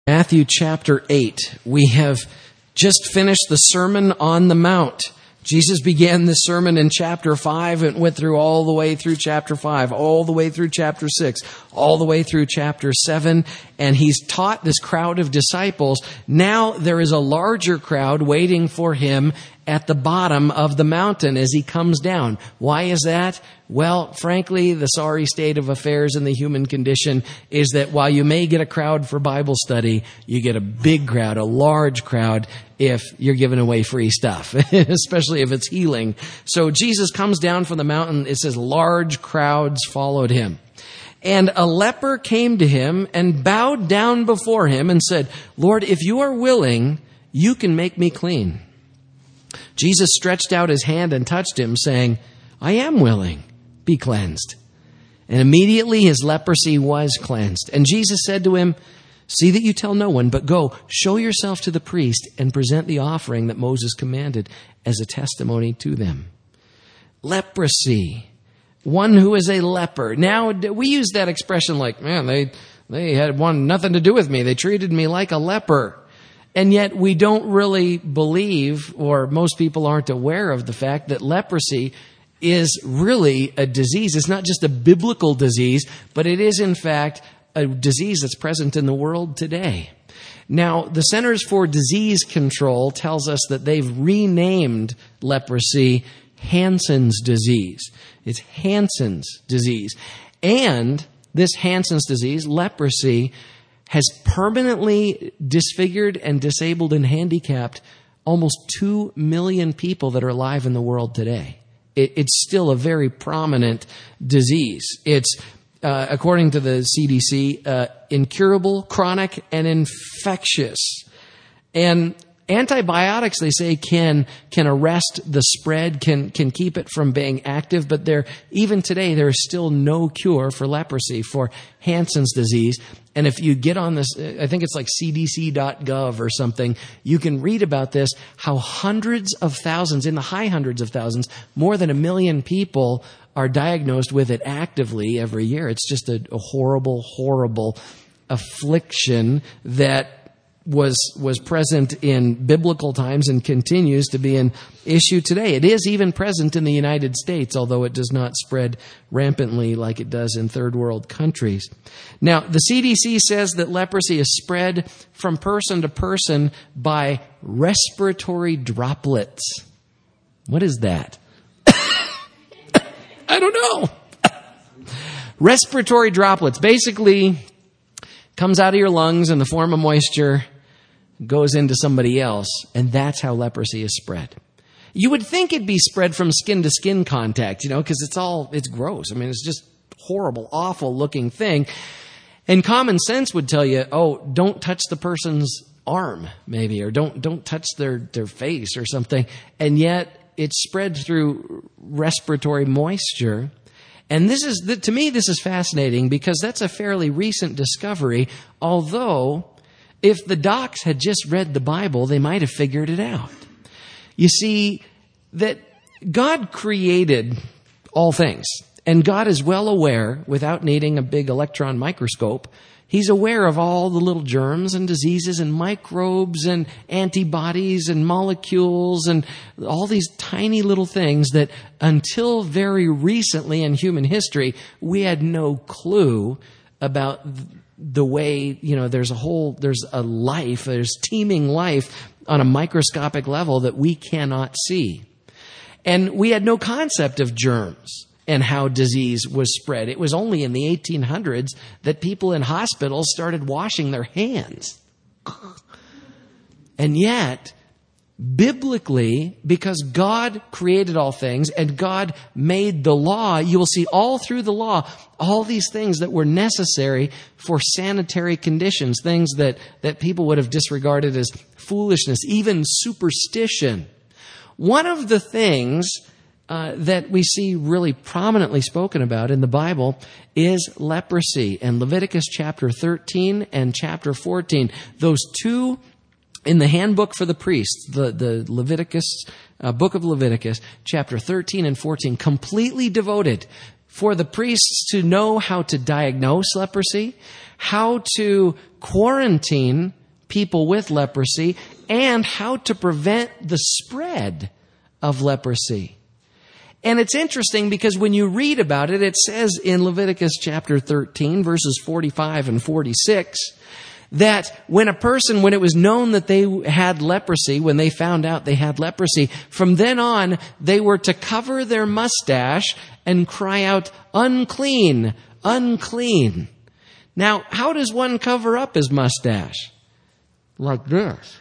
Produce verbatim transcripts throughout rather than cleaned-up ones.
Matthew chapter eight. We have just finished the Sermon on the Mount. Jesus began this sermon in chapter five and went through all the way through chapter five, all the way through chapter six, all the way through chapter seven, and he's taught this crowd of disciples. Now there is a larger crowd waiting for him at the bottom of the mountain as he comes down. Why is that? Well, frankly, the sorry state of affairs in the human condition is that while you may get a crowd for Bible study, you get a big crowd, a large crowd, if you're giving away free stuff, especially if it's healing. So Jesus comes down from the mountain. It says large crowds followed him. And a leper came to him and bowed down before him and said, "Lord, if you are willing, you can make me clean." Jesus stretched out his hand and touched him, saying, "I am willing, be cleansed." And immediately his leprosy was cleansed. And Jesus said to him, "See that you tell no one, but go, show yourself to the priest and present the offering that Moses commanded as a testimony to them." Leprosy. One who is a leper. Now, we use that expression like, man, they, they had one, nothing to do with me. They treated me like a leper. And yet we don't really believe, or most people aren't aware of the fact that leprosy is really a disease. It's not just a biblical disease, but it is in fact a disease that's present in the world today. Now, the Centers for Disease Control tells us that they've renamed leprosy Hansen's disease. It's Hansen's disease. And this Hansen's disease, leprosy, has permanently disfigured and disabled and handicapped almost two million people that are alive in the world today. It, it's still a very prominent disease. It's, uh, according to the C D C, uh, incurable, chronic, and infectious. And antibiotics, they say, can can arrest the spread, can can keep it from being active, but there even today there is still no cure for leprosy, for Hansen's disease. And if you get on this, I think it's like C D C dot gov or something, you can read about this, how hundreds of thousands, in the high hundreds of thousands, more than a million people are diagnosed with it actively every year. It's just a, a horrible, horrible affliction that was was present in biblical times and continues to be an issue today. It is even present in the United States, although it does not spread rampantly like it does in third world countries. Now, the C D C says that leprosy is spread from person to person by respiratory droplets. What is that? I don't know. Respiratory droplets basically comes out of your lungs in the form of moisture, goes into somebody else, and that's how leprosy is spread. You would think it'd be spread from skin to skin contact, you know, because it's all, it's gross. I mean, it's just horrible, awful looking thing. And common sense would tell you, oh, don't touch the person's arm, maybe, or don't, don't touch their, their face or something. And yet it's spread through respiratory moisture. And this is, to me, this is fascinating because that's a fairly recent discovery, although if the docs had just read the Bible, they might have figured it out. You see, that God created all things, and God is well aware, without needing a big electron microscope, He's aware of all the little germs and diseases and microbes and antibodies and molecules and all these tiny little things that until very recently in human history, we had no clue about the way, you know, there's a whole, there's a life, there's teeming life on a microscopic level that we cannot see. And we had no concept of germs and how disease was spread. It was only in the eighteen hundreds that people in hospitals started washing their hands. And yet, biblically, because God created all things and God made the law, you will see all through the law, all these things that were necessary for sanitary conditions, things that, that people would have disregarded as foolishness, even superstition. One of the things Uh, that we see really prominently spoken about in the Bible is leprosy. And Leviticus chapter thirteen and chapter fourteen, those two in the handbook for the priests, the, the Leviticus, uh, book of Leviticus, chapter thirteen and fourteen, completely devoted for the priests to know how to diagnose leprosy, how to quarantine people with leprosy, and how to prevent the spread of leprosy. And it's interesting because when you read about it, it says in Leviticus chapter thirteen, verses forty-five and forty-six, that when a person, when it was known that they had leprosy, when they found out they had leprosy, from then on, they were to cover their mustache and cry out, unclean, unclean. Now, how does one cover up his mustache? Like this.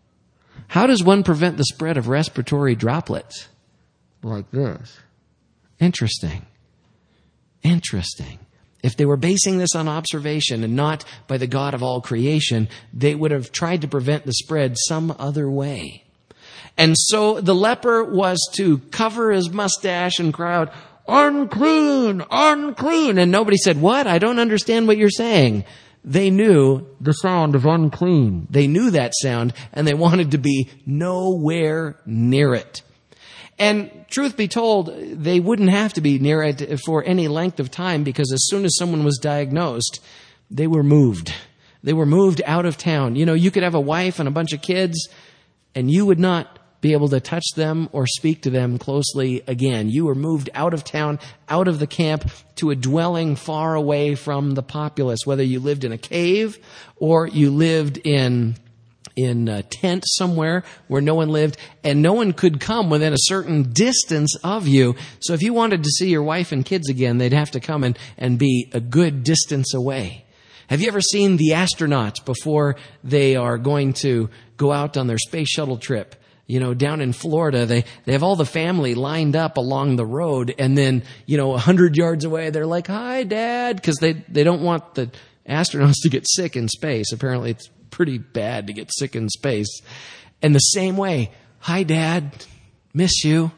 How does one prevent the spread of respiratory droplets? Like this. Interesting. Interesting. If they were basing this on observation and not by the God of all creation, they would have tried to prevent the spread some other way. And so the leper was to cover his mustache and cry out, unclean, unclean. And nobody said, what? I don't understand what you're saying. They knew the sound of unclean. They knew that sound, and they wanted to be nowhere near it. And truth be told, they wouldn't have to be near it for any length of time, because as soon as someone was diagnosed, they were moved. They were moved out of town. You know, you could have a wife and a bunch of kids, and you would not be able to touch them or speak to them closely again. You were moved out of town, out of the camp, to a dwelling far away from the populace, whether you lived in a cave or you lived in in a tent somewhere where no one lived, and no one could come within a certain distance of you. So if you wanted to see your wife and kids again, they'd have to come and, and be a good distance away. Have you ever seen the astronauts before they are going to go out on their space shuttle trip? You know, down in Florida, they, they have all the family lined up along the road, and then, you know, a hundred yards away, they're like, hi, Dad, because they, they don't want the astronauts to get sick in space. Apparently, it's pretty bad to get sick in space. And the same way, hi, Dad, miss you.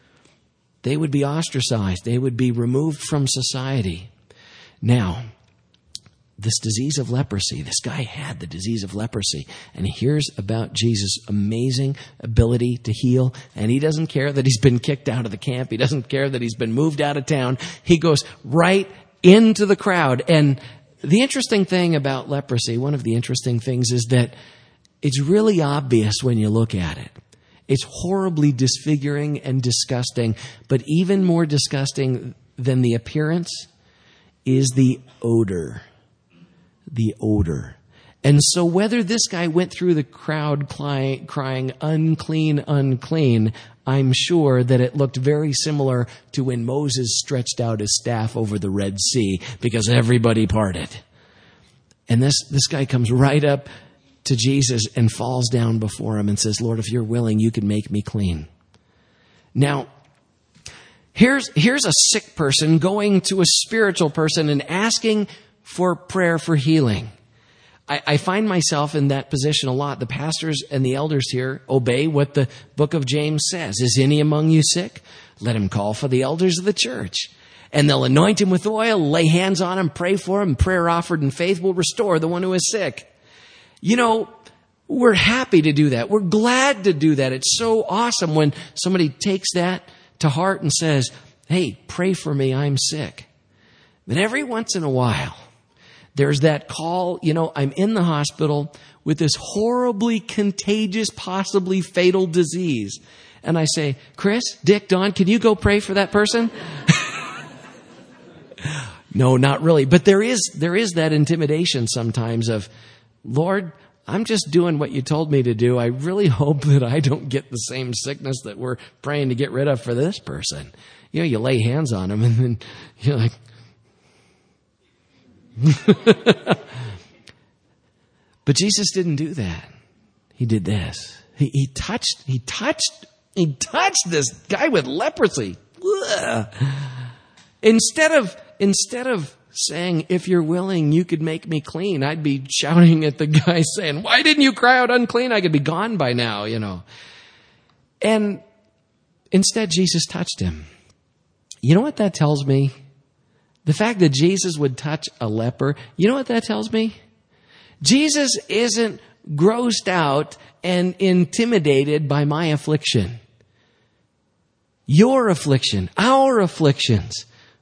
They would be ostracized. They would be removed from society. Now, this disease of leprosy, this guy had the disease of leprosy, and he hears about Jesus' amazing ability to heal, and he doesn't care that he's been kicked out of the camp. He doesn't care that he's been moved out of town. He goes right into the crowd. And the interesting thing about leprosy, one of the interesting things, is that it's really obvious when you look at it. It's horribly disfiguring and disgusting, but even more disgusting than the appearance is the odor. The odor. And so whether this guy went through the crowd crying, crying, unclean, unclean, I'm sure that it looked very similar to when Moses stretched out his staff over the Red Sea, because everybody parted. And this, this guy comes right up to Jesus and falls down before him and says, Lord, if you're willing, you can make me clean. Now, here's, here's a sick person going to a spiritual person and asking for prayer for healing. I, I find myself in that position a lot. The pastors and the elders here obey what the book of James says. Is any among you sick? Let him call for the elders of the church. And they'll anoint him with oil, lay hands on him, pray for him. Prayer offered in faith will restore the one who is sick. You know, we're happy to do that. We're glad to do that. It's so awesome when somebody takes that to heart and says, hey, pray for me, I'm sick. But every once in a while, there's that call, you know, I'm in the hospital with this horribly contagious, possibly fatal disease. And I say, Chris, Dick, Don, can you go pray for that person? No, not really. But there is, there is that intimidation sometimes of, Lord, I'm just doing what you told me to do. I really hope that I don't get the same sickness that we're praying to get rid of for this person. You know, you lay hands on them and then you're like, but Jesus didn't do that. He did this. He, he touched, he touched, he touched this guy with leprosy. Ugh. Instead of, instead of saying, if you're willing, you could make me clean, I'd be shouting at the guy saying, why didn't you cry out unclean? I could be gone by now, you know. And instead, Jesus touched him. You know what that tells me? The fact that Jesus would touch a leper, you know what that tells me? Jesus isn't grossed out and intimidated by my affliction. Your affliction, our afflictions,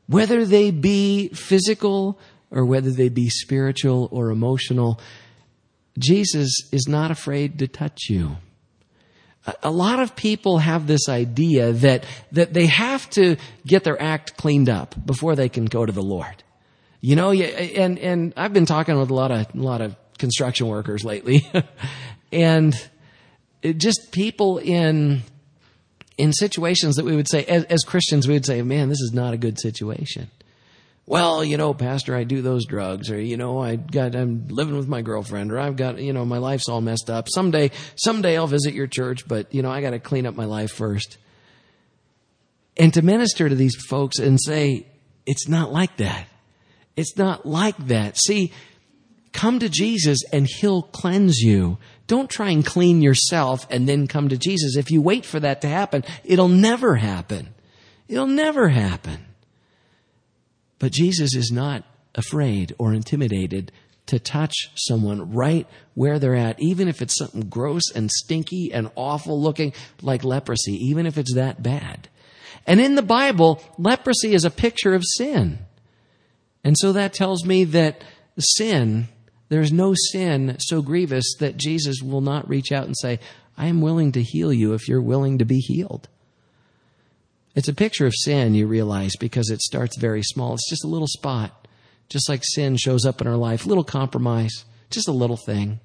whether they be physical or whether they be spiritual or emotional. Jesus is not afraid to touch you. A lot of people have this idea that, that they have to get their act cleaned up before they can go to the Lord. You know, and, and I've been talking with a lot of, a lot of construction workers lately and it just people in, in situations that we would say, as, as Christians, we would say, man, this is not a good situation. Well, you know, Pastor, I do those drugs, or, you know, I got, I'm living with my girlfriend, or I've got, you know, my life's all messed up. Someday, someday I'll visit your church, but, you know, I got to clean up my life first. And to minister to these folks and say, it's not like that. It's not like that. See, come to Jesus and he'll cleanse you. Don't try and clean yourself and then come to Jesus. If you wait for that to happen, it'll never happen. It'll never happen. But Jesus is not afraid or intimidated to touch someone right where they're at, even if it's something gross and stinky and awful looking like leprosy, even if it's that bad. And in the Bible, leprosy is a picture of sin. And so that tells me that sin, there's no sin so grievous that Jesus will not reach out and say, I am willing to heal you if you're willing to be healed. It's a picture of sin, you realize, because it starts very small. It's just a little spot, just like sin shows up in our life, little compromise, just a little thing.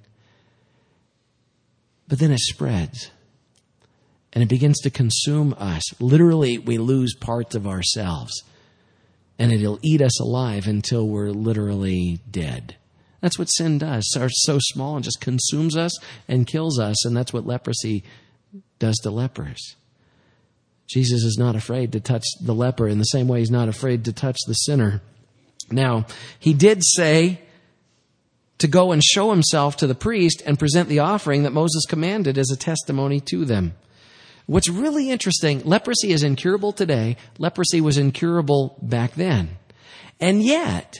But then it spreads, and it begins to consume us. Literally, we lose parts of ourselves, and it'll eat us alive until we're literally dead. That's what sin does. It starts so small and just consumes us and kills us, and that's what leprosy does to lepers. Jesus is not afraid to touch the leper in the same way he's not afraid to touch the sinner. Now, he did say to go and show himself to the priest and present the offering that Moses commanded as a testimony to them. What's really interesting, leprosy is incurable today. Leprosy was incurable back then. And yet,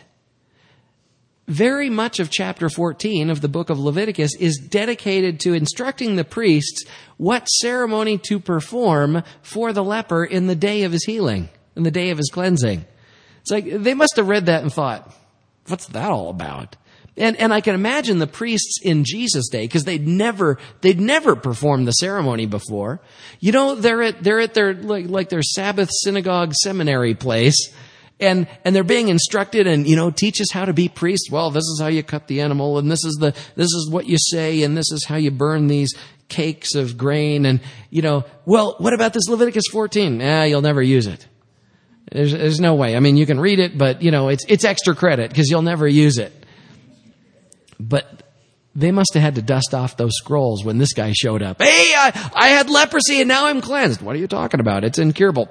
very much of chapter fourteen of the book of Leviticus is dedicated to instructing the priests what ceremony to perform for the leper in the day of his healing, in the day of his cleansing. It's like they must have read that and thought, what's that all about? And and I can imagine the priests in Jesus' day, because they'd never they'd never performed the ceremony before. You know, they're at they're at their like, like their Sabbath synagogue seminary place. And, and they're being instructed and, you know, teach us how to be priests. Well, this is how you cut the animal, and this is the, this is what you say, and this is how you burn these cakes of grain. And, you know, well, what about this Leviticus fourteen? Ah, you'll never use it. There's, there's no way. I mean, you can read it, but, you know, it's, it's extra credit because you'll never use it. But they must have had to dust off those scrolls when this guy showed up. Hey, I, I had leprosy and now I'm cleansed. What are you talking about? It's incurable.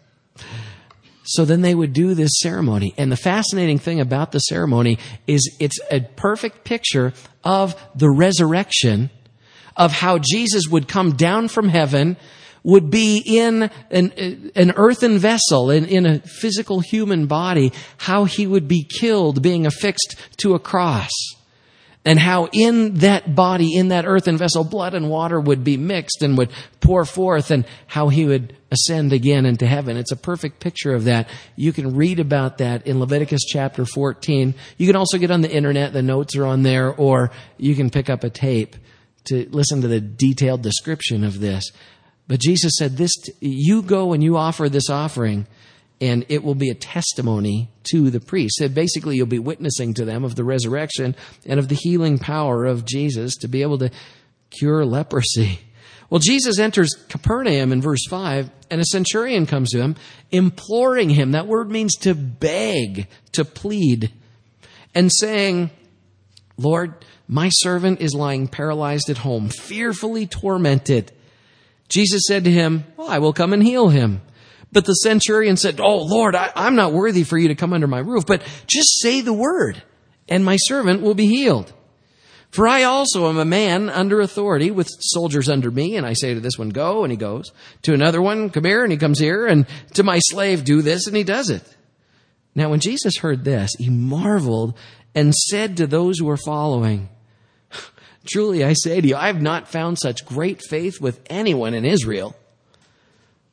So then they would do this ceremony. And the fascinating thing about the ceremony is it's a perfect picture of the resurrection, of how Jesus would come down from heaven, would be in an, an earthen vessel, in, in a physical human body, how he would be killed, being affixed to a cross. And how in that body, in that earthen vessel, blood and water would be mixed and would pour forth, and how he would ascend again into heaven. It's a perfect picture of that. You can read about that in Leviticus chapter fourteen. You can also get on the internet. The notes are on there, or you can pick up a tape to listen to the detailed description of this. But Jesus said, "This, you go and you offer this offering, and it will be a testimony to the priest." So basically, you'll be witnessing to them of the resurrection and of the healing power of Jesus to be able to cure leprosy. Well, Jesus enters Capernaum in verse five, and a centurion comes to him, imploring him. That word means to beg, to plead, and saying, "Lord, my servant is lying paralyzed at home, fearfully tormented." Jesus said to him, "Well, I will come and heal him." But the centurion said, "Oh, Lord, I, I'm not worthy for you to come under my roof, but just say the word, and my servant will be healed. For I also am a man under authority with soldiers under me, and I say to this one, go, and he goes. To another one, come here, and he comes here, and to my slave, do this, and he does it." Now, when Jesus heard this, he marveled and said to those who were following, "Truly, I say to you, I have not found such great faith with anyone in Israel."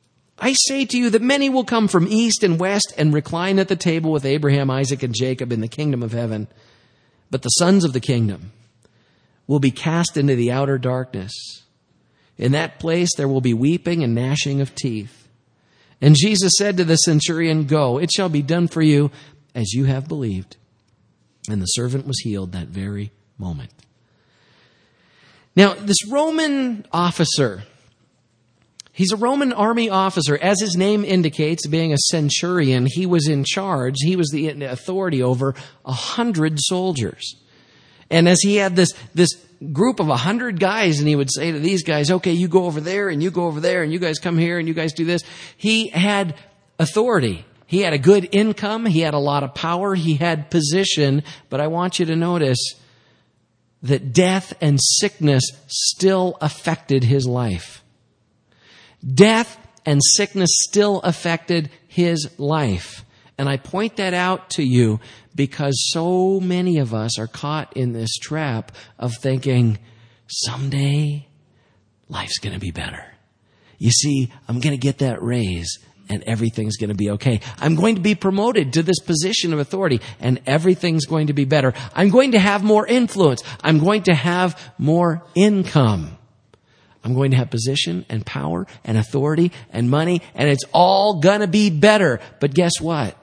I say to you that many will come from east and west and recline at the table with Abraham, Isaac, and Jacob in the kingdom of heaven. But the sons of the kingdom will be cast into the outer darkness. In that place there will be weeping and gnashing of teeth. And Jesus said to the centurion, go, it shall be done for you as you have believed. And the servant was healed that very moment. Now, this Roman officer, he's a Roman army officer. As his name indicates, being a centurion, he was in charge. He was the authority over a hundred soldiers. And as he had this, this group of a hundred guys, and he would say to these guys, okay, you go over there, and you go over there, and you guys come here, and you guys do this. He had authority. He had a good income. He had a lot of power. He had position. But I want you to notice that death and sickness still affected his life. Death and sickness still affected his life. And I point that out to you because so many of us are caught in this trap of thinking, someday life's going to be better. You see, I'm going to get that raise and everything's going to be okay. I'm going to be promoted to this position of authority and everything's going to be better. I'm going to have more influence. I'm going to have more income. I'm going to have position and power and authority and money, and it's all going to be better. But guess what?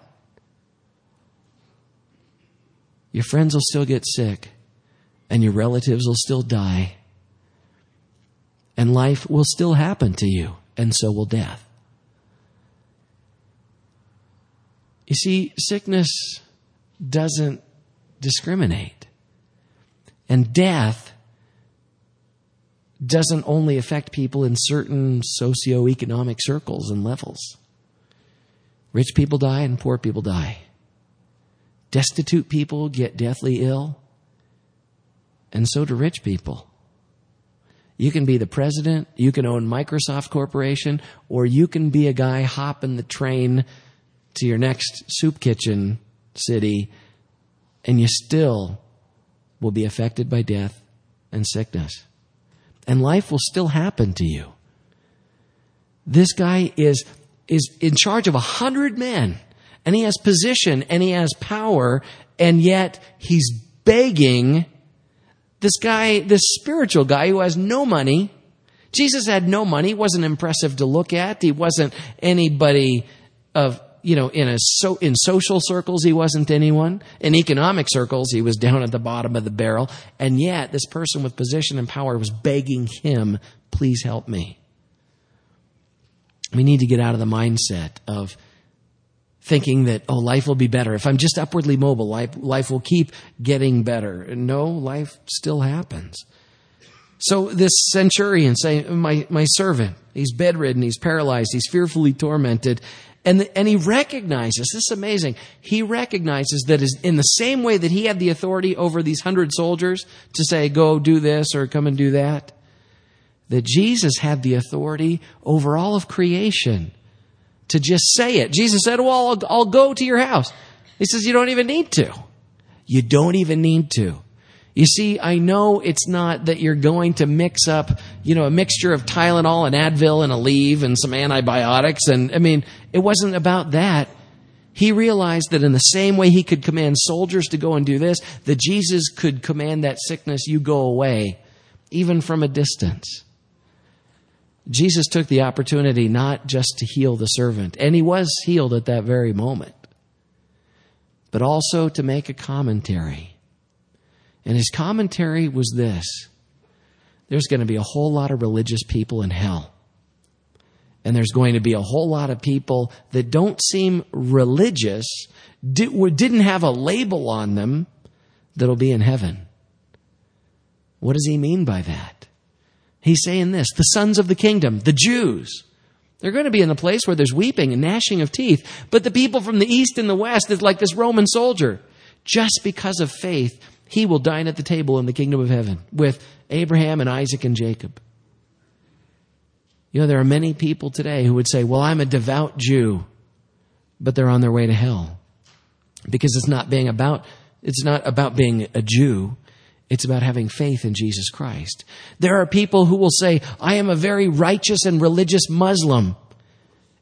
Your friends will still get sick, and your relatives will still die, and life will still happen to you, and so will death. You see, sickness doesn't discriminate, and death doesn't only affect people in certain socioeconomic circles and levels. Rich people die and poor people die. Destitute people get deathly ill, and so do rich people. You can be the president, you can own Microsoft Corporation, or you can be a guy hopping the train to your next soup kitchen city, and you still will be affected by death and sickness. And life will still happen to you. This guy is, is in charge of a hundred men. And he has position and he has power, and yet he's begging this guy, this spiritual guy who has no money. Jesus had no money. He wasn't impressive to look at. He wasn't anybody of, you know, in a so in social circles, he wasn't anyone. In economic circles, he was down at the bottom of the barrel. And yet this person with position and power was begging him, please help me. We need to get out of the mindset of thinking that, oh, life will be better. If I'm just upwardly mobile, life, life will keep getting better. No, life still happens. So this centurion saying, my, my servant, he's bedridden, he's paralyzed, he's fearfully tormented. And, and he recognizes, this is amazing, he recognizes that is in the same way that he had the authority over these hundred soldiers to say, go do this or come and do that, that Jesus had the authority over all of creation to just say it. Jesus said, well, I'll, I'll go to your house. He says, you don't even need to. You don't even need to. You see, I know it's not that you're going to mix up, you know, a mixture of Tylenol and Advil and Aleve and some antibiotics. And I mean, it wasn't about that. He realized that in the same way he could command soldiers to go and do this, that Jesus could command that sickness, you go away, even from a distance. Jesus took the opportunity not just to heal the servant, and he was healed at that very moment, but also to make a commentary. And his commentary was this: there's going to be a whole lot of religious people in hell. And there's going to be a whole lot of people that don't seem religious, didn't have a label on them, that'll be in heaven. What does he mean by that? He's saying this: the sons of the kingdom, the Jews, they're going to be in a place where there's weeping and gnashing of teeth. But the people from the east and the west is like this Roman soldier. Just because of faith, he will dine at the table in the kingdom of heaven with Abraham and Isaac and Jacob. You know, there are many people today who would say, well, I'm a devout Jew, but they're on their way to hell. Because it's not being about, it's not about being a Jew. It's about having faith in Jesus Christ. There are people who will say, I am a very righteous and religious Muslim.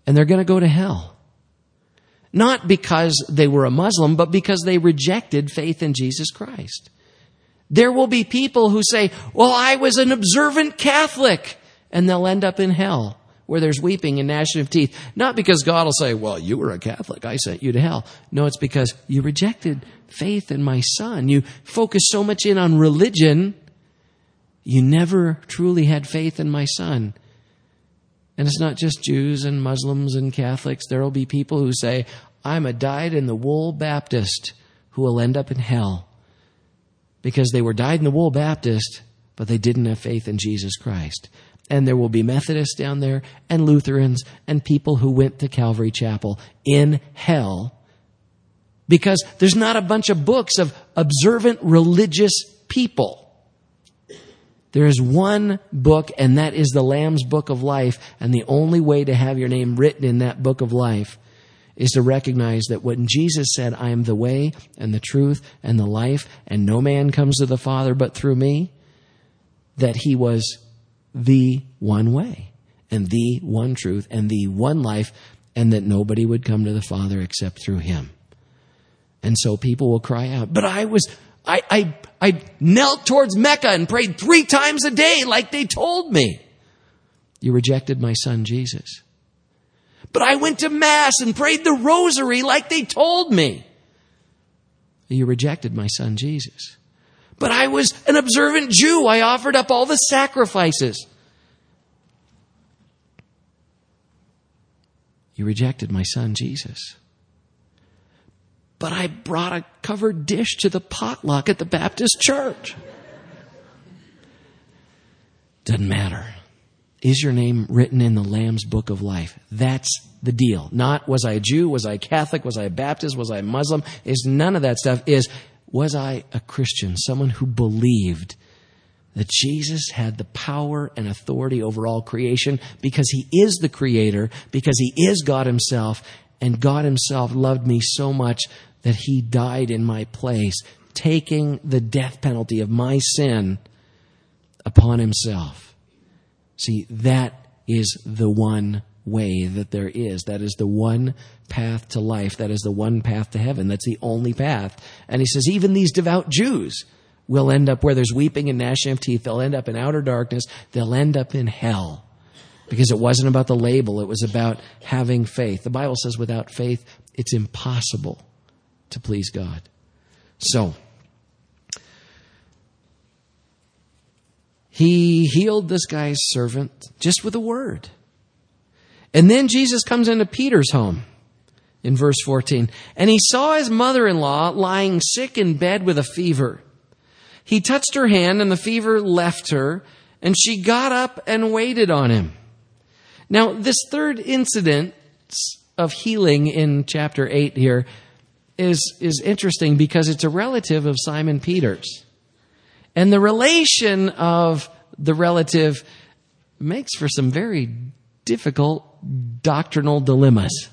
And they're going to go to hell. Not because they were a Muslim, but because they rejected faith in Jesus Christ. There will be people who say, well, I was an observant Catholic, and they'll end up in hell where there's weeping and gnashing of teeth. Not because God will say, well, you were a Catholic, I sent you to hell. No, it's because you rejected faith in my Son. You focused so much in on religion, you never truly had faith in my Son. And it's not just Jews and Muslims and Catholics. There will be people who say, I'm a dyed-in-the-wool Baptist who will end up in hell because they were dyed-in-the-wool Baptist, but they didn't have faith in Jesus Christ. And there will be Methodists down there and Lutherans and people who went to Calvary Chapel in hell because there's not a bunch of books of observant religious people. There is one book, and that is the Lamb's Book of Life. And the only way to have your name written in that book of life is to recognize that when Jesus said, I am the way and the truth and the life, and no man comes to the Father but through me, that he was the one way and the one truth and the one life, and that nobody would come to the Father except through him. And so people will cry out, but I was... I, I, I knelt towards Mecca and prayed three times a day like they told me. You rejected my Son, Jesus. But I went to Mass and prayed the rosary like they told me. You rejected my Son, Jesus. But I was an observant Jew. I offered up all the sacrifices. You rejected my Son, Jesus. But I brought a covered dish to the potluck at the Baptist church. Doesn't matter. Is your name written in the Lamb's Book of Life? That's the deal. Not was I a Jew, was I a Catholic, was I a Baptist, was I a Muslim? Is none of that stuff. Is was I a Christian, someone who believed that Jesus had the power and authority over all creation because he is the creator, because he is God himself, and God himself loved me so much that he died in my place, taking the death penalty of my sin upon himself. See, that is the one way that there is. That is the one path to life. That is the one path to heaven. That's the only path. And he says, even these devout Jews will end up where there's weeping and gnashing of teeth. They'll end up in outer darkness. They'll end up in hell. Because it wasn't about the label. It was about having faith. The Bible says without faith, it's impossible to please God. So, he healed this guy's servant just with a word. And then Jesus comes into Peter's home in verse fourteen. And he saw his mother-in-law lying sick in bed with a fever. He touched her hand and the fever left her, and she got up and waited on him. Now, this third incident of healing in chapter eight here is, is interesting because it's a relative of Simon Peter's. And the relation of the relative makes for some very difficult doctrinal dilemmas.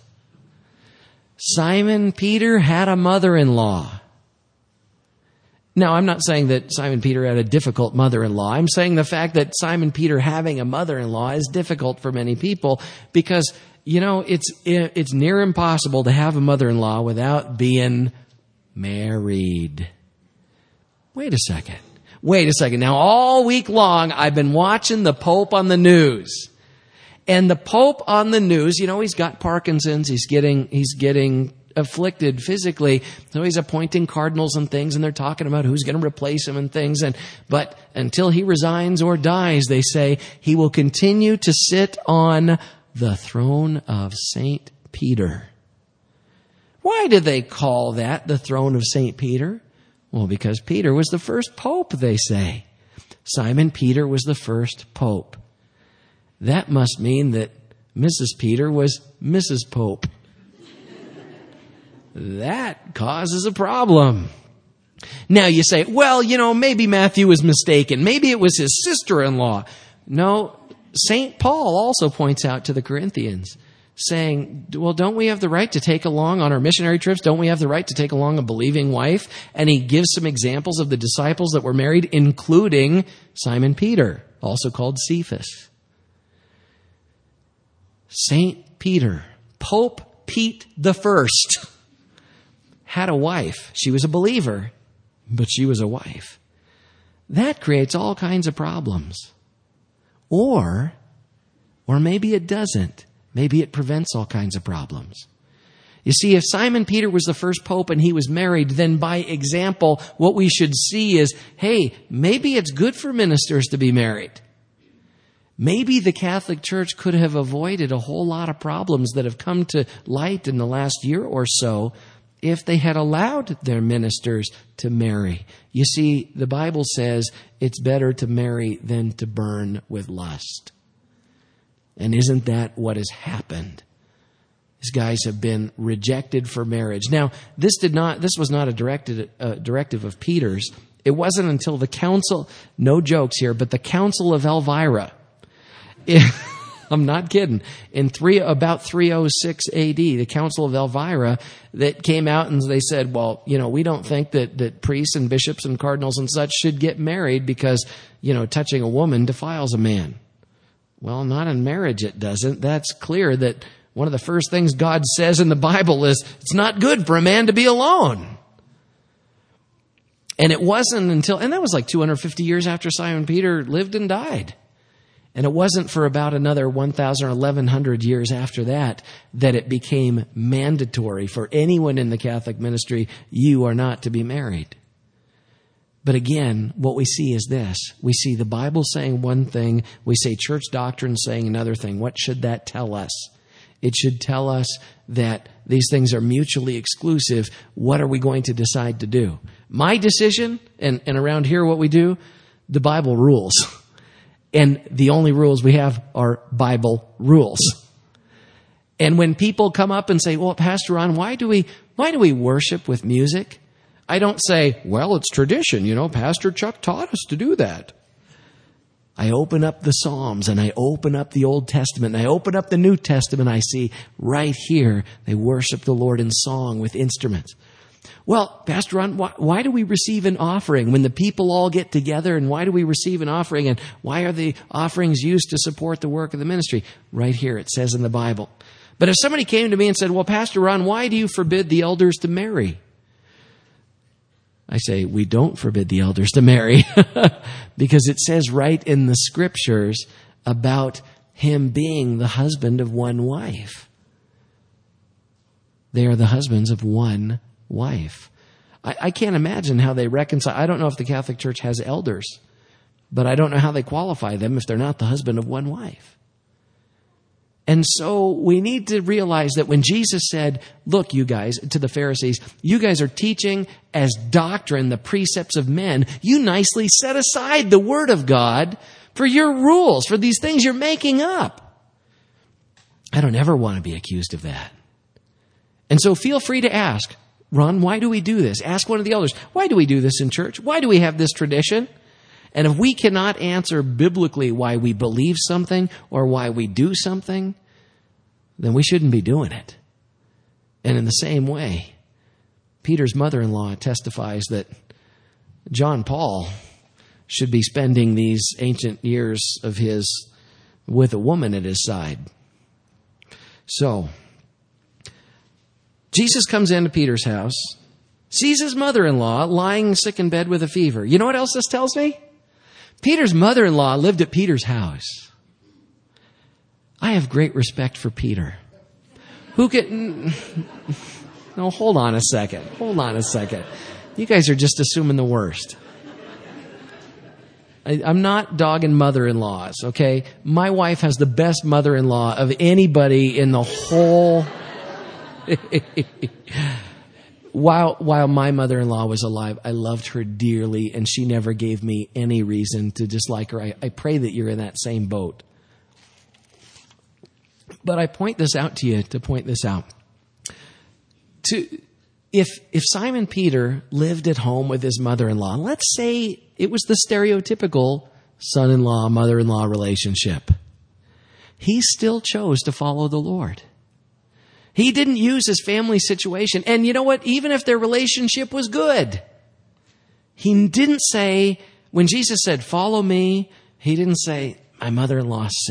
Simon Peter had a mother-in-law. Now, I'm not saying that Simon Peter had a difficult mother-in-law. I'm saying the fact that Simon Peter having a mother-in-law is difficult for many people because, you know, it's it's near impossible to have a mother-in-law without being married. Wait a second. Wait a second. Now, all week long, I've been watching the Pope on the news. And the Pope on the news, you know, he's got Parkinson's. He's getting, he's getting afflicted physically. So he's appointing cardinals and things, and they're talking about who's going to replace him and things. And, but until he resigns or dies, they say he will continue to sit on the throne of Saint Peter. Why do they call that the throne of Saint Peter? Well, because Peter was the first pope, they say. Simon Peter was the first pope. That must mean that Missus Peter was Missus Pope. That causes a problem. Now you say, well, you know, maybe Matthew was mistaken. Maybe it was his sister-in-law. No, Saint Paul also points out to the Corinthians, saying, well, don't we have the right to take along on our missionary trips? Don't we have the right to take along a believing wife? And he gives some examples of the disciples that were married, including Simon Peter, also called Cephas. Saint Peter, Pope Pete the First, had a wife. She was a believer, but she was a wife. That creates all kinds of problems. Or, or maybe it doesn't. Maybe it prevents all kinds of problems. You see, if Simon Peter was the first pope and he was married, then by example, what we should see is, hey, maybe it's good for ministers to be married. Maybe the Catholic Church could have avoided a whole lot of problems that have come to light in the last year or so if they had allowed their ministers to marry. You see, the Bible says it's better to marry than to burn with lust. And isn't that what has happened? These guys have been rejected for marriage. Now, this did not. This was not a directed, uh, directive of Peter's. It wasn't until the council, no jokes here, but the Council of Elvira. I'm not kidding. In three, about three oh six A D, the Council of Elvira that came out and they said, well, you know, we don't think that, that priests and bishops and cardinals and such should get married because, you know, touching a woman defiles a man. Well, not in marriage it doesn't. That's clear that one of the first things God says in the Bible is it's not good for a man to be alone. And it wasn't until, and that was like two hundred fifty years after Simon Peter lived and died. And it wasn't for about another one thousand or eleven hundred years after that that it became mandatory for anyone in the Catholic ministry, you are not to be married. But again, what we see is this. We see the Bible saying one thing. We say church doctrine saying another thing. What should that tell us? It should tell us that these things are mutually exclusive. What are we going to decide to do? My decision, and, and around here what we do, the Bible rules. And the only rules we have are Bible rules. And when people come up and say, well, Pastor Ron, why do we, why do we worship with music? I don't say, well, it's tradition. You know, Pastor Chuck taught us to do that. I open up the Psalms and I open up the Old Testament and I open up the New Testament. I see right here, they worship the Lord in song with instruments. Well, Pastor Ron, why, why do we receive an offering when the people all get together? And why do we receive an offering? And why are the offerings used to support the work of the ministry? Right here, it says in the Bible. But if somebody came to me and said, well, Pastor Ron, why do you forbid the elders to marry? I say, we don't forbid the elders to marry because it says right in the scriptures about him being the husband of one wife. They are the husbands of one wife. I, I can't imagine how they reconcile. I don't know if the Catholic Church has elders, but I don't know how they qualify them if they're not the husband of one wife. And so we need to realize that when Jesus said, look, you guys, to the Pharisees, you guys are teaching as doctrine the precepts of men. You nicely set aside the word of God for your rules, for these things you're making up. I don't ever want to be accused of that. And so feel free to ask, Ron, why do we do this? Ask one of the elders, why do we do this in church? Why do we have this tradition? And if we cannot answer biblically why we believe something or why we do something, then we shouldn't be doing it. And in the same way, Peter's mother-in-law testifies that John Paul should be spending these ancient years of his with a woman at his side. So, Jesus comes into Peter's house, sees his mother-in-law lying sick in bed with a fever. You know what else this tells me? Peter's mother-in-law lived at Peter's house. I have great respect for Peter. Who can... No, hold on a second. Hold on a second. You guys are just assuming the worst. I, I'm not dogging mother-in-laws, okay? My wife has the best mother-in-law of anybody in the whole... While while my mother-in-law was alive, I loved her dearly, and she never gave me any reason to dislike her. I, I pray that you're in that same boat. But I point this out to you to point this out. To if if Simon Peter lived at home with his mother-in-law, let's say it was the stereotypical son-in-law, mother-in-law relationship, he still chose to follow the Lord. He didn't use his family situation. And you know what? Even if their relationship was good, he didn't say, when Jesus said, follow me, he didn't say, my mother-in-law's sick.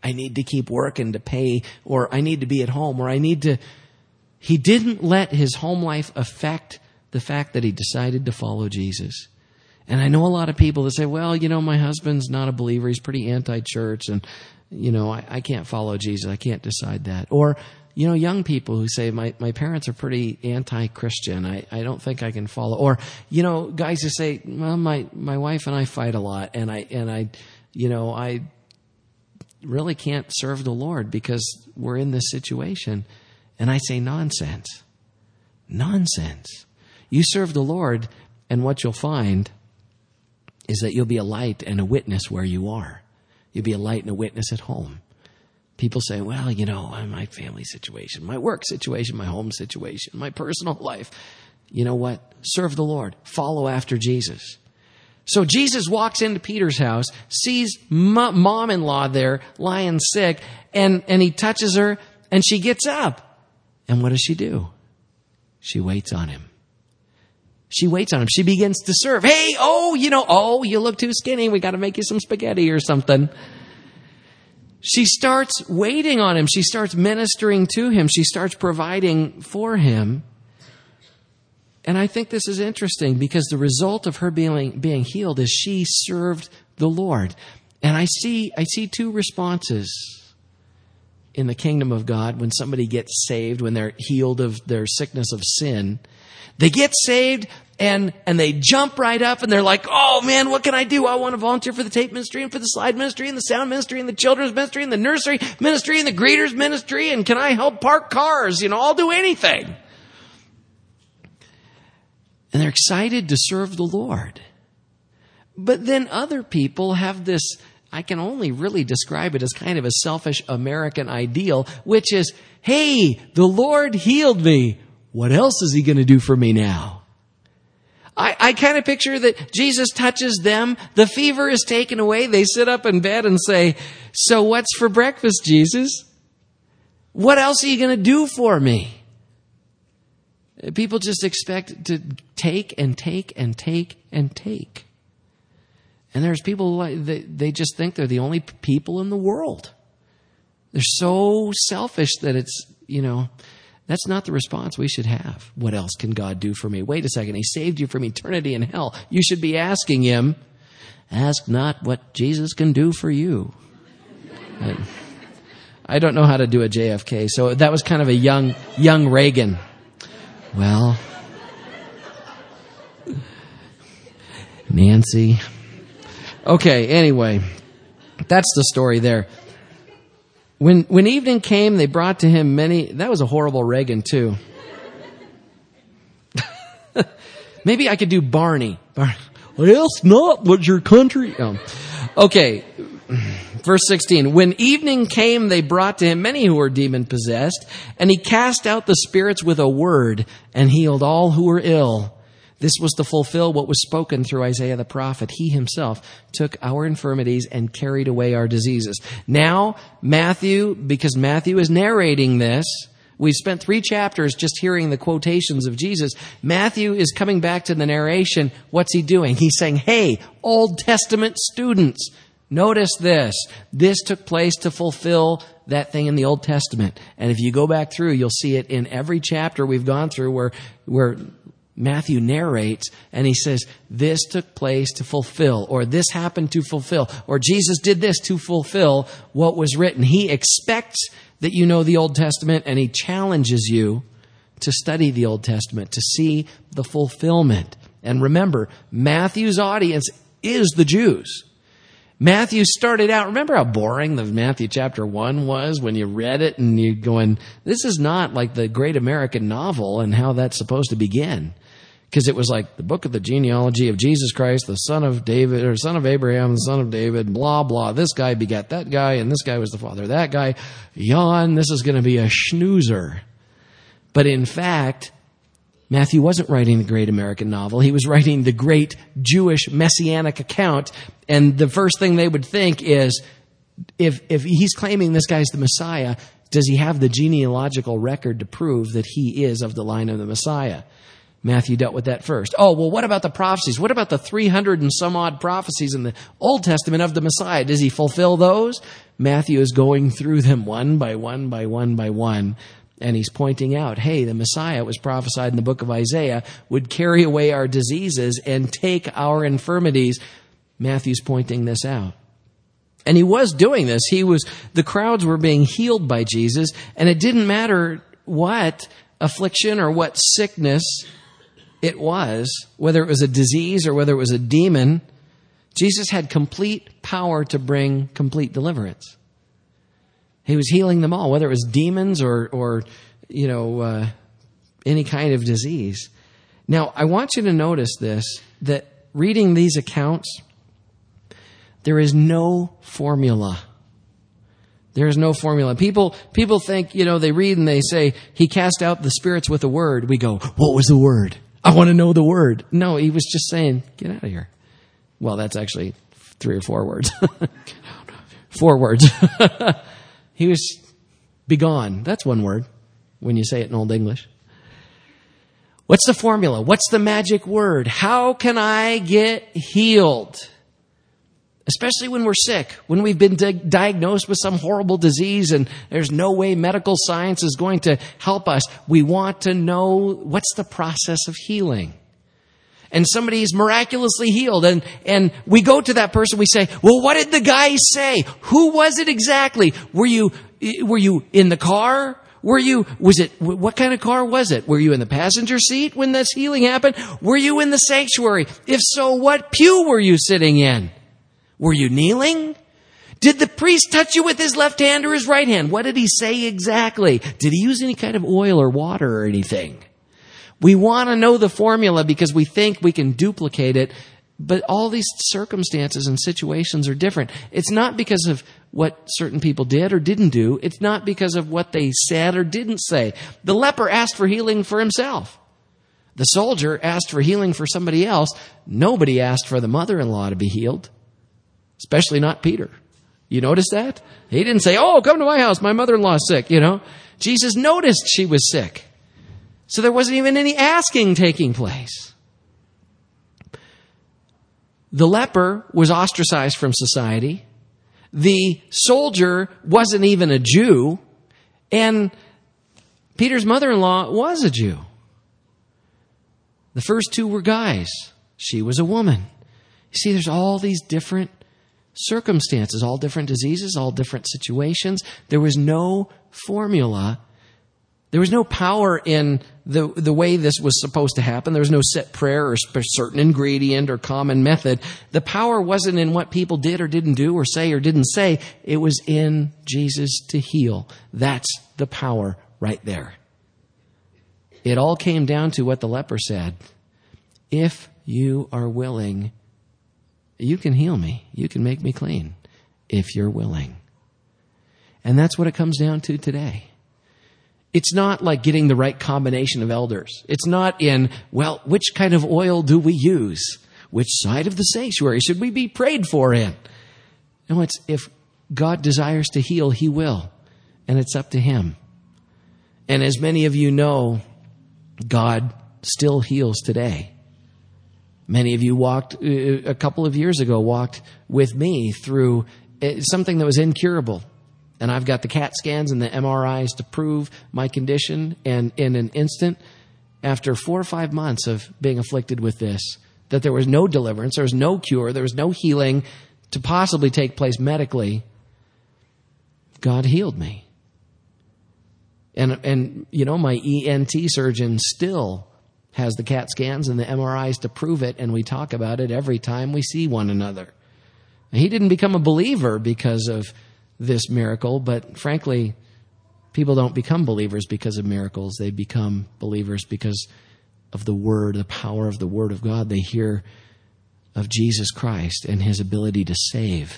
I need to keep working to pay, or I need to be at home, or I need to... He didn't let his home life affect the fact that he decided to follow Jesus. And I know a lot of people that say, well, you know, my husband's not a believer. He's pretty anti-church, and, you know, I, I can't follow Jesus. I can't decide that. Or, you know, young people who say, my, my parents are pretty anti-Christian. I, I don't think I can follow. Or, you know, guys who say, well, my, my wife and I fight a lot, and I, and I, you know, I really can't serve the Lord because we're in this situation. And I say, nonsense. Nonsense. You serve the Lord, and what you'll find is that you'll be a light and a witness where you are. You'll be a light and a witness at home. People say, well, you know, my family situation, my work situation, my home situation, my personal life. You know what? Serve the Lord. Follow after Jesus. So Jesus walks into Peter's house, sees mo- mom-in-law there lying sick, and, and he touches her, and she gets up. And what does she do? She waits on him. She waits on him. She begins to serve. Hey, oh, you know, oh, you look too skinny. We got to make you some spaghetti or something. She starts waiting on him. She starts ministering to him. She starts providing for him. And I think this is interesting because the result of her being, being healed is she served the Lord. And I see, I see two responses in the kingdom of God when somebody gets saved, when they're healed of their sickness of sin. They get saved and, and they jump right up and they're like, oh man, what can I do? I want to volunteer for the tape ministry and for the slide ministry and the sound ministry and the children's ministry and the nursery ministry and the greeters ministry. And can I help park cars? You know, I'll do anything. And they're excited to serve the Lord. But then other people have this, I can only really describe it as kind of a selfish American ideal, which is, hey, the Lord healed me. What else is he going to do for me now? I, I kind of picture that Jesus touches them. The fever is taken away. They sit up in bed and say, so what's for breakfast, Jesus? What else are you going to do for me? People just expect to take and take and take and take. And there's people who they, they just think they're the only people in the world. They're so selfish that it's, you know, that's not the response we should have. What else can God do for me? Wait a second. He saved you from eternity in hell. You should be asking him, ask not what Jesus can do for you. I, I don't know how to do a J F K, so that was kind of a young, young Reagan. Well, Nancy. Okay, anyway, that's the story there. When when evening came, they brought to him many... That was a horrible Reagan, too. Maybe I could do Barney. Barney. Ask not what your country... Oh. Okay, verse sixteen. When evening came, they brought to him many who were demon-possessed, and he cast out the spirits with a word and healed all who were ill. This was to fulfill what was spoken through Isaiah the prophet. He himself took our infirmities and carried away our diseases. Now, Matthew, because Matthew is narrating this, we've spent three chapters just hearing the quotations of Jesus. Matthew is coming back to the narration. What's he doing? He's saying, hey, Old Testament students, notice this. This took place to fulfill that thing in the Old Testament. And if you go back through, you'll see it in every chapter we've gone through where, where Matthew narrates, and he says, this took place to fulfill, or this happened to fulfill, or Jesus did this to fulfill what was written. He expects that you know the Old Testament, and he challenges you to study the Old Testament, to see the fulfillment. And remember, Matthew's audience is the Jews. Matthew started out, remember how boring the Matthew chapter one was when you read it and you're going, this is not like the great American novel and how that's supposed to begin. Because it was like the book of the genealogy of Jesus Christ, the son of David, or son of Abraham, the son of David, blah, blah. This guy begat that guy, and this guy was the father of that guy. Yawn, this is going to be a schnoozer. But in fact, Matthew wasn't writing the great American novel. He was writing the great Jewish messianic account. And the first thing they would think is, if if he's claiming this guy's the Messiah, does he have the genealogical record to prove that he is of the line of the Messiah? Matthew dealt with that first. Oh, well, what about the prophecies? What about the three hundred and some odd prophecies in the Old Testament of the Messiah? Does he fulfill those? Matthew is going through them one by one by one by one. And he's pointing out, hey, the Messiah was prophesied in the book of Isaiah would carry away our diseases and take our infirmities. Matthew's pointing this out. And he was doing this. He was, the crowds were being healed by Jesus, and it didn't matter what affliction or what sickness it was, whether it was a disease or whether it was a demon. Jesus had complete power to bring complete deliverance. He was healing them all, whether it was demons or, or you know, uh, any kind of disease. Now, I want you to notice this, that reading these accounts, there is no formula. There is no formula. People, people think, you know, they read and they say, he cast out the spirits with a word. We go, what was the word? I want to know the word. No, he was just saying, get out of here. Well, that's actually three or four words. Four words. He was, be gone. That's one word when you say it in Old English. What's the formula? What's the magic word? How can I get healed? Especially when we're sick, when we've been di- diagnosed with some horrible disease and there's no way medical science is going to help us. We want to know what's the process of healing. And somebody's miraculously healed, and, and we go to that person, we say, well, what did the guy say? Who was it exactly? Were you, were you in the car? Were you, was it, what kind of car was it? Were you in the passenger seat when this healing happened? Were you in the sanctuary? If so, what pew were you sitting in? Were you kneeling? Did the priest touch you with his left hand or his right hand? What did he say exactly? Did he use any kind of oil or water or anything? We want to know the formula because we think we can duplicate it, but all these circumstances and situations are different. It's not because of what certain people did or didn't do. It's not because of what they said or didn't say. The leper asked for healing for himself. The soldier asked for healing for somebody else. Nobody asked for the mother-in-law to be healed, especially not Peter. You notice that? He didn't say, oh, come to my house. My mother-in-law is sick, you know. Jesus noticed she was sick. So there wasn't even any asking taking place. The leper was ostracized from society. The soldier wasn't even a Jew. And Peter's mother-in-law was a Jew. The first two were guys. She was a woman. You see, there's all these different circumstances, all different diseases, all different situations. There was no formula. There was no power in the the way this was supposed to happen. There was no set prayer or certain ingredient or common method. The power wasn't in what people did or didn't do or say or didn't say. It was in Jesus to heal. That's the power right there. It all came down to what the leper said. If you are willing, you can heal me. You can make me clean if you're willing. And that's what it comes down to today. It's not like getting the right combination of elders. It's not in, well, which kind of oil do we use? Which side of the sanctuary should we be prayed for in? No, it's if God desires to heal, he will. And it's up to him. And as many of you know, God still heals today. Many of you walked, a couple of years ago, walked with me through something that was incurable. And I've got the CAT scans and the M R Is to prove my condition. And in an instant, after four or five months of being afflicted with this, that there was no deliverance, there was no cure, there was no healing to possibly take place medically, God healed me. And, and you know, my E N T surgeon still has the CAT scans and the M R Is to prove it, and we talk about it every time we see one another. He didn't become a believer because of this miracle, but frankly, people don't become believers because of miracles. They become believers because of the Word, the power of the Word of God. They hear of Jesus Christ and his ability to save.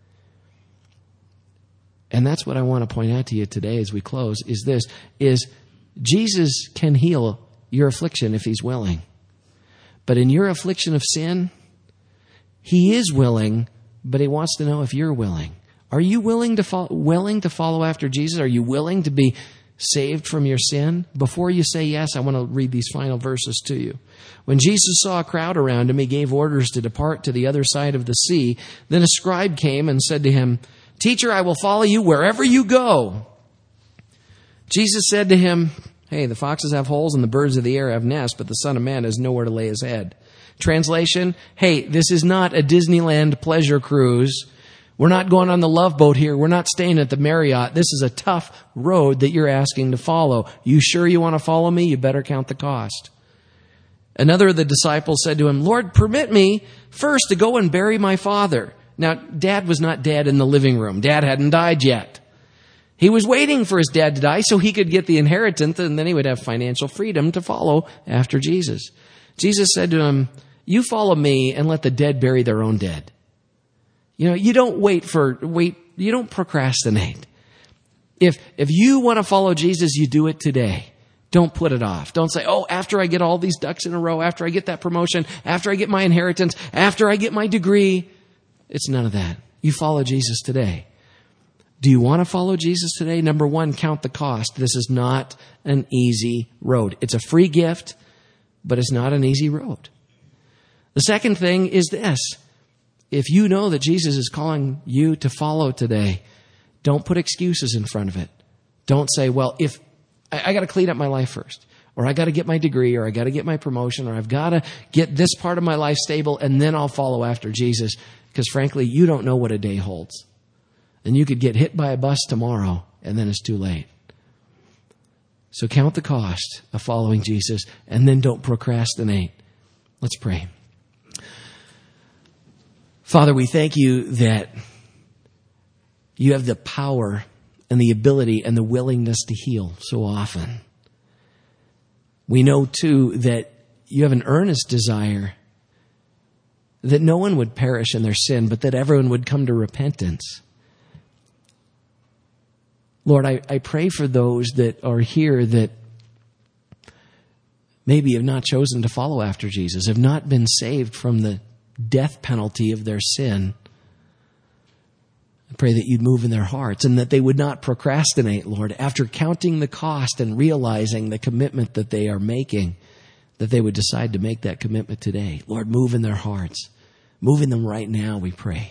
And that's what I want to point out to you today as we close, is this, is Jesus can heal your affliction if he's willing. But in your affliction of sin, he is willing, but he wants to know if you're willing. Are you willing to follow, willing to follow after Jesus? Are you willing to be saved from your sin? Before you say yes, I want to read these final verses to you. When Jesus saw a crowd around him, he gave orders to depart to the other side of the sea. Then a scribe came and said to him, "Teacher, I will follow you wherever you go." Jesus said to him, "Hey, the foxes have holes and the birds of the air have nests, but the Son of Man has nowhere to lay his head." Translation, hey, this is not a Disneyland pleasure cruise. We're not going on the Love Boat here. We're not staying at the Marriott. This is a tough road that you're asking to follow. You sure you want to follow me? You better count the cost. Another of the disciples said to him, "Lord, permit me first to go and bury my father." Now, Dad was not dead in the living room. Dad hadn't died yet. He was waiting for his dad to die so he could get the inheritance, and then he would have financial freedom to follow after Jesus. Jesus said to him, "You follow me and let the dead bury their own dead." You know, you don't wait for, wait, you don't procrastinate. If, if you want to follow Jesus, you do it today. Don't put it off. Don't say, oh, after I get all these ducks in a row, after I get that promotion, after I get my inheritance, after I get my degree. It's none of that. You follow Jesus today. Do you want to follow Jesus today? Number one, count the cost. This is not an easy road. It's a free gift, but it's not an easy road. The second thing is this. If you know that Jesus is calling you to follow today, don't put excuses in front of it. Don't say, well, if I, I got to clean up my life first, or I got to get my degree, or I got to get my promotion, or I've got to get this part of my life stable, and then I'll follow after Jesus. Because frankly, you don't know what a day holds. And you could get hit by a bus tomorrow, and then it's too late. So count the cost of following Jesus, and then don't procrastinate. Let's pray. Father, we thank you that you have the power and the ability and the willingness to heal so often. We know, too, that you have an earnest desire that no one would perish in their sin, but that everyone would come to repentance. Lord, I, I pray for those that are here that maybe have not chosen to follow after Jesus, have not been saved from the death penalty of their sin. I pray that you'd move in their hearts and that they would not procrastinate, Lord, after counting the cost and realizing the commitment that they are making, that they would decide to make that commitment today. Lord, move in their hearts. Move in them right now, we pray.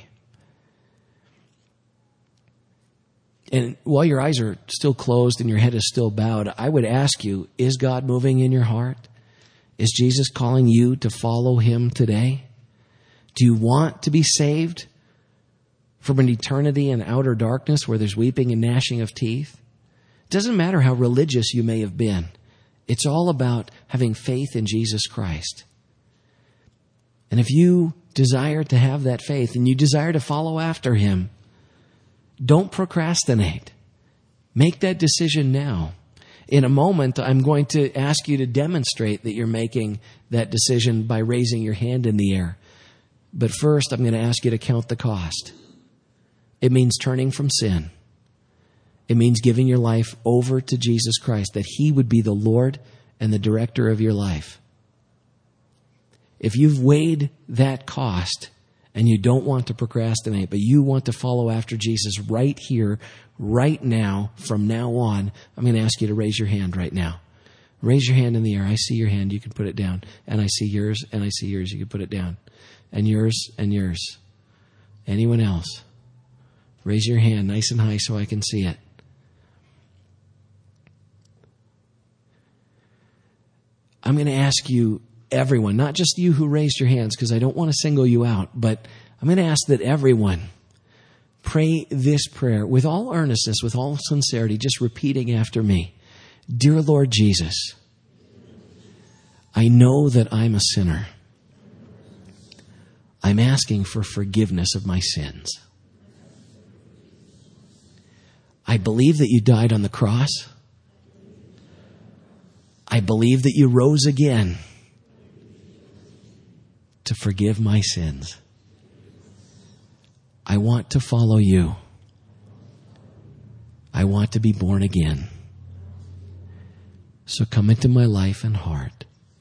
And while your eyes are still closed and your head is still bowed, I would ask you, is God moving in your heart? Is Jesus calling you to follow him today? Do you want to be saved from an eternity in outer darkness where there's weeping and gnashing of teeth? It doesn't matter how religious you may have been. It's all about having faith in Jesus Christ. And if you desire to have that faith and you desire to follow after him, don't procrastinate. Make that decision now. In a moment, I'm going to ask you to demonstrate that you're making that decision by raising your hand in the air. But first, I'm going to ask you to count the cost. It means turning from sin. It means giving your life over to Jesus Christ, that he would be the Lord and the director of your life. If you've weighed that cost and you don't want to procrastinate, but you want to follow after Jesus right here, right now, from now on, I'm going to ask you to raise your hand right now. Raise your hand in the air. I see your hand. You can put it down. And I see yours, and I see yours. You can put it down. And yours, and yours. Anyone else? Raise your hand nice and high so I can see it. I'm going to ask you, everyone, not just you who raised your hands, because I don't want to single you out, but I'm going to ask that everyone pray this prayer with all earnestness, with all sincerity, just repeating after me. Dear Lord Jesus, I know that I'm a sinner. I'm asking for forgiveness of my sins. I believe that you died on the cross. I believe that you rose again to forgive my sins. I want to follow you. I want to be born again. So come into my life and heart.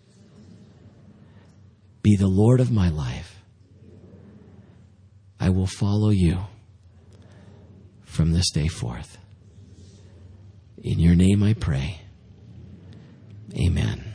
Be the Lord of my life. I will follow you from this day forth. In your name I pray. Amen.